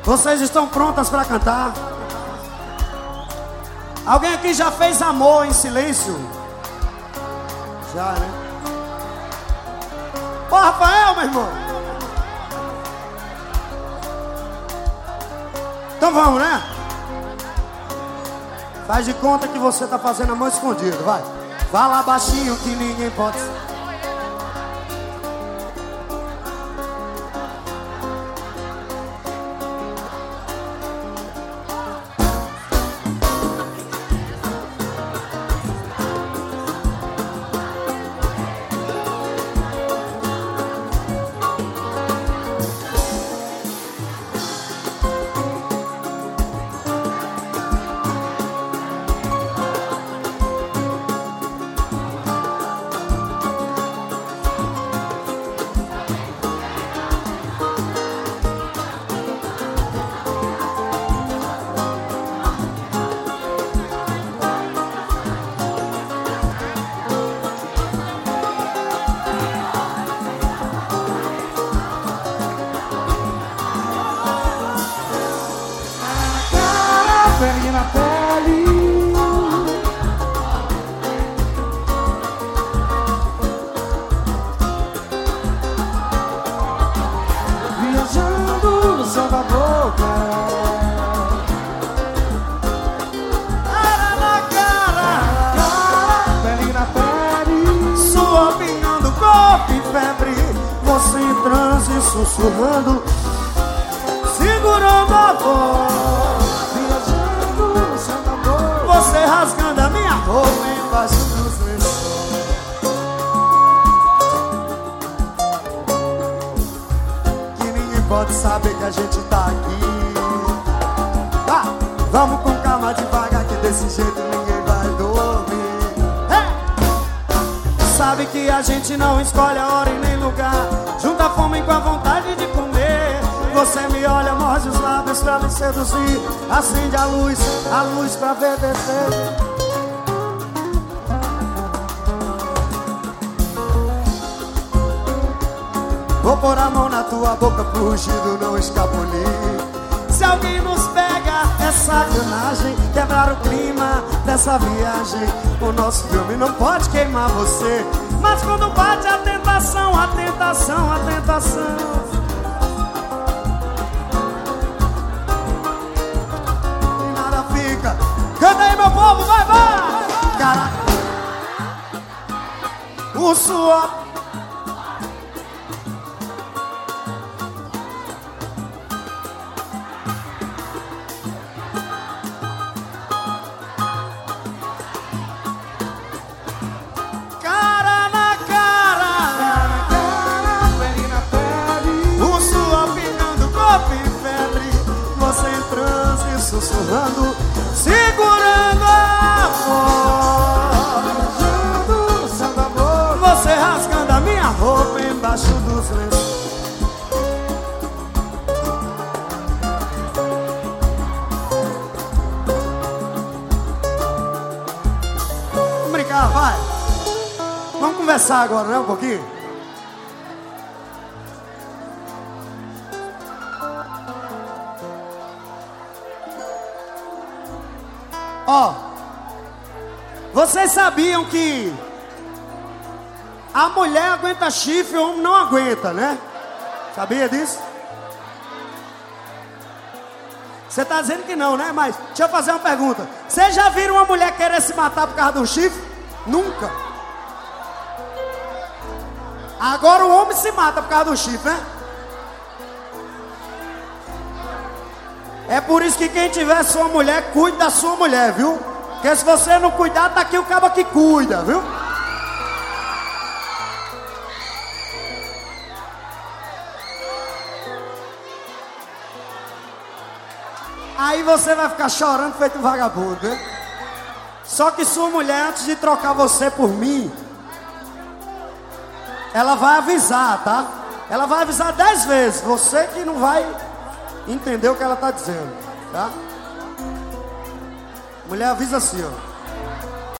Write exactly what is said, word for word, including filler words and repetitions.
Vocês estão prontas para cantar? Alguém aqui já fez amor em silêncio? Já, né? Ô, Rafael, meu irmão! Então vamos, né? Faz de conta que você tá fazendo amor escondido, vai. Fala baixinho que ninguém pode... Pele na pele, viajando no céu da boca. Cara na cara, Cara, pele na pele, sua opinião do corpo em febre. Você em transe sussurrando, segurando a voz. Você rasgando a minha roupa embaixo dos lençóis. Que ninguém pode saber que a gente tá aqui. Ah, vamos com calma devagar, que desse jeito ninguém vai dormir. Hey! Sabe que a gente não escolhe a hora e nem lugar. Junta a fome com a vontade de comer. Você me olha, morde os lábios pra me seduzir. Acende a luz, a luz pra ver descer. Vou pôr a mão na tua boca pro rugido não escapulir. Se alguém nos pega, é sacanagem. Quebrar o clima dessa viagem. O nosso filme não pode queimar você. Mas quando bate a tentação, a tentação, a tentação, canta aí, meu povo, vai, vai! Cara, o suor. Cara na cara, pele na pele, o suor pingando, corpo em febre. Você em transe, sussurrando, segurando a voz. viajando no céu da boca. Você rasgando a minha roupa embaixo dos lençóis. Vamos brincar, vai. Vamos conversar agora, né, um pouquinho? Ó, vocês sabiam que a mulher aguenta chifre, o homem não aguenta, né? Sabia disso? Você tá dizendo que não, né? Mas deixa eu fazer uma pergunta. Vocês já viram uma mulher querer se matar por causa de um chifre? Nunca. Agora o homem se mata por causa do chifre, né? É por isso que quem tiver sua mulher, cuide da sua mulher, viu? Porque se você não cuidar, tá aqui o cabo que cuida, viu? Aí você vai ficar chorando feito um vagabundo, né? Só que sua mulher, antes de trocar você por mim, ela vai avisar, tá? Ela vai avisar dez vezes. Você que não vai entender o que ela tá dizendo, tá? Mulher avisa assim, ó.